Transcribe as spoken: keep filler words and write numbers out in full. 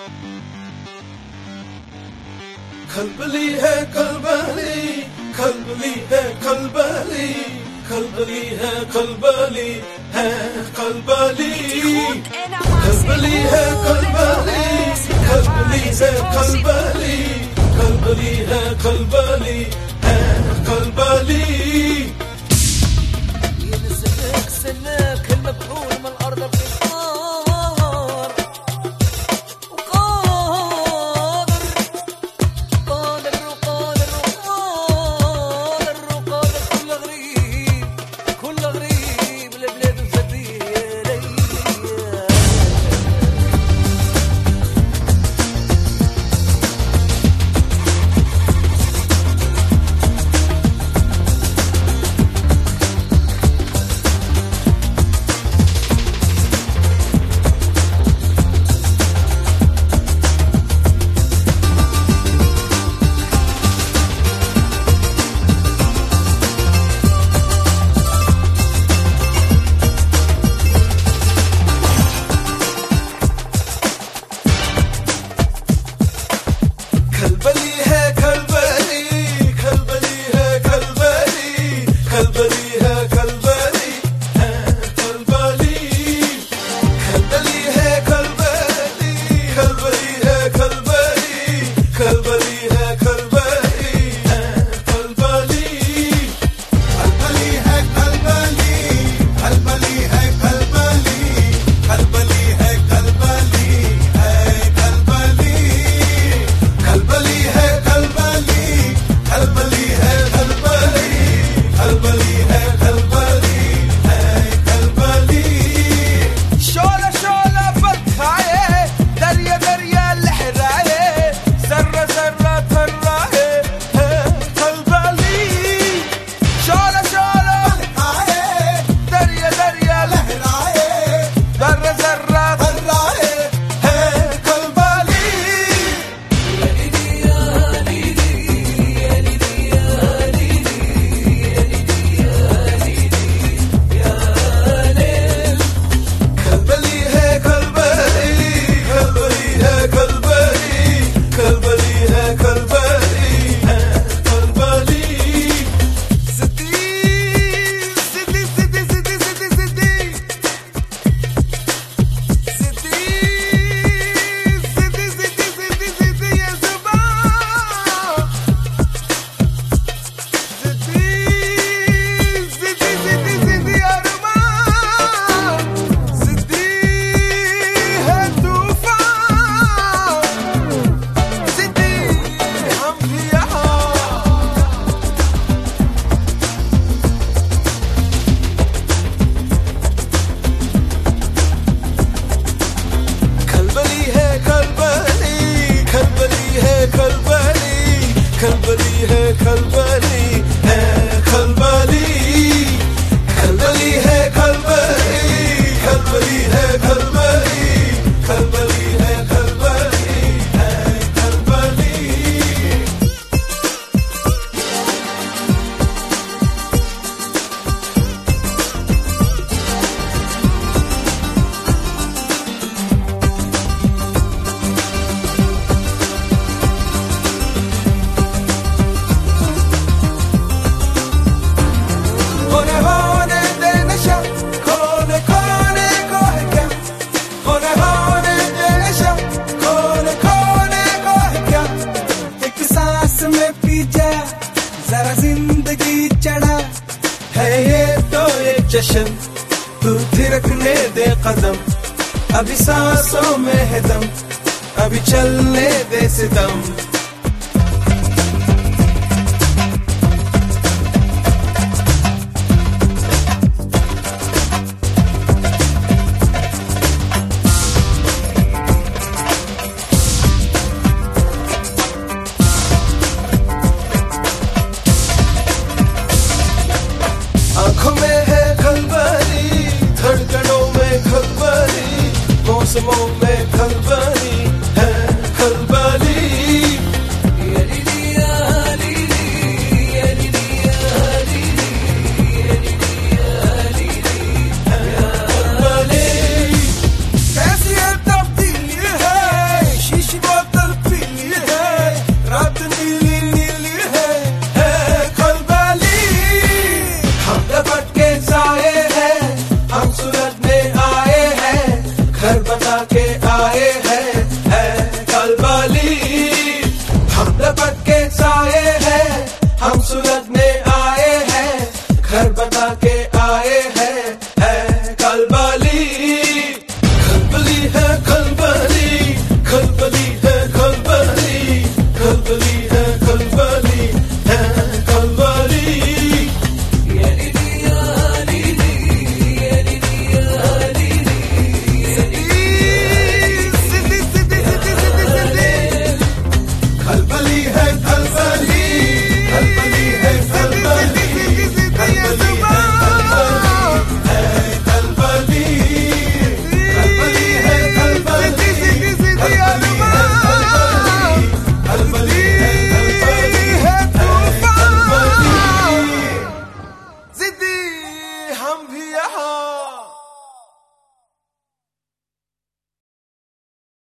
खलबली है खलबली, खलबली है खलबली, खलबली है खलबली है खलबली, खलबली है खलबली, खलबली है खलबली, खलबली है खलबली है खलबली. ينسلك سلك المبحور من الأرض بقار وقادر قادر وقادر وقادر وقادر كل غريب كل غريب البلاد الزبيرية. खलबली है खलबली, खलबली है खलबली, खलबली है खलबली है खलबली, खलबली है खलबली, खलबली है खलबली, खलबली है खलबली है खलबली, खलबली है खलबली, खलबली है खलबली, खलबली है खलबली है खलबली, खलबली है खलबली, खलबली है खलबली, खलबली है खलबली है खलबली. शोला शोला बरखाए दरिया दरिया लहराए जर्रा जर्रा थर्राए है खलबली. शोला शोला आए दरिया दरिया लहराए जर्रा जर्रा थर्राए है खलबली. खलबली है खलबली, खलबली है खलबली, खलबली है खलबली है खलबली. सिद्धि सिद्धि सिद्धि सिद्धि सिद्धि सिद्धि सिद्धि सिद्धि सिद्धि सिद्धि सिद्धि ये ज़ुबान सिद्धि सिद्धि सिद्धि सिद्धि अरमान सिद्धि है तूफान सिद्धि हम भी यहाँ. खलबली है खलबली, खलबली है खलबली, खलबली है खलबली है खलबली, खलबली है खलबली, खलबली है खलबली, खलबली है खलबली है खलबली. होने होने दे नशा खोने खोने को है क्या होने होने दे नशा खोने खोने को है क्या. एक सांस में पी जा जरा जिंदगी चढ़ा है ये तो एक जश्न, तू थिरकने दे कदम, अभी सांसों में है दम, अभी चलने दे सितम. आंखों में है खलबली, धड़कनों में खलबली, मौसमों में खलबली है खलबली. कैसी है तब्दीली है यहाँ